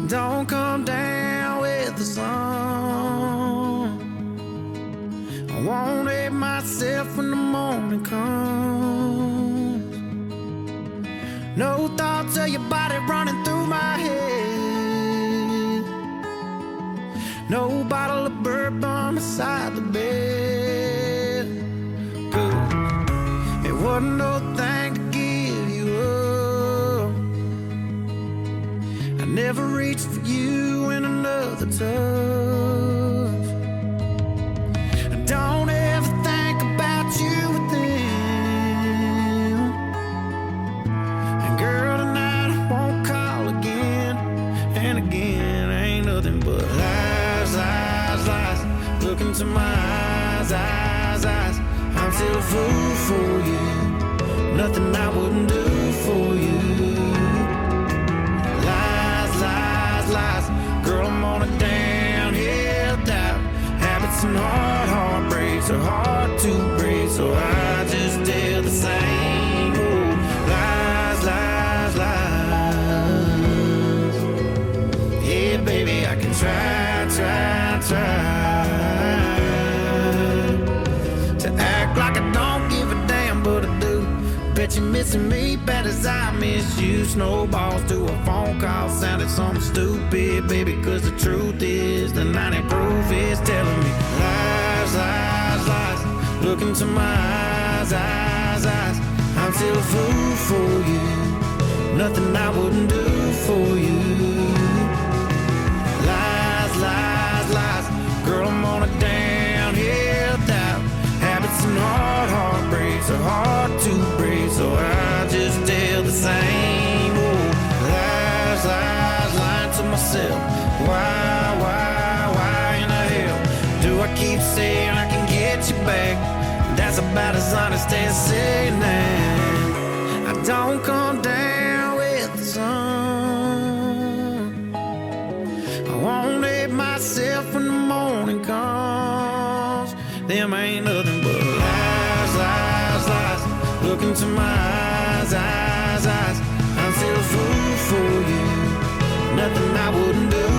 Don't come down with the sun. I won't hate myself when the morning comes. No thoughts of your body running through my head. No bottle of bourbon beside the bed. Good. It wasn't no thing to give you up. I never reached for you in another touch. Don't ever think about you with them. And girl, tonight I won't call again. And again, ain't nothing but lies, lies, lies. Look into my eyes, eyes, eyes. I'm still a fool for you. Nothing I wouldn't do for you. Lies, lies, lies. Girl, I'm on a downhill dive. Habits and heartbreaks are hard to break, so I just tell the same old lies, lies, lies. Yeah, baby, I can try to act like I don't give a damn, but I do. Bet you're missing me bad as I miss you. Snowballs to a phone call sounded something stupid, baby, cause the truth is the 90 proof is telling me lies, lies, lies. Look into my eyes, eyes, eyes. I'm still a fool for you. Nothing I wouldn't do for you. Lies, lies, lies. Girl, I'm on a downhill dive. Habits and heartbreaks are hard to break, so I just tell the same old lies, lies, lying to myself. Why in the hell do I keep saying I can get you back? That's about as honest as saying that I don't come down with the sun. I won't hate myself when the morning comes. Them ain't nothing but lies, lies, lies. Look into my eyes, eyes, eyes. I'm still a fool for you. Nothing I wouldn't do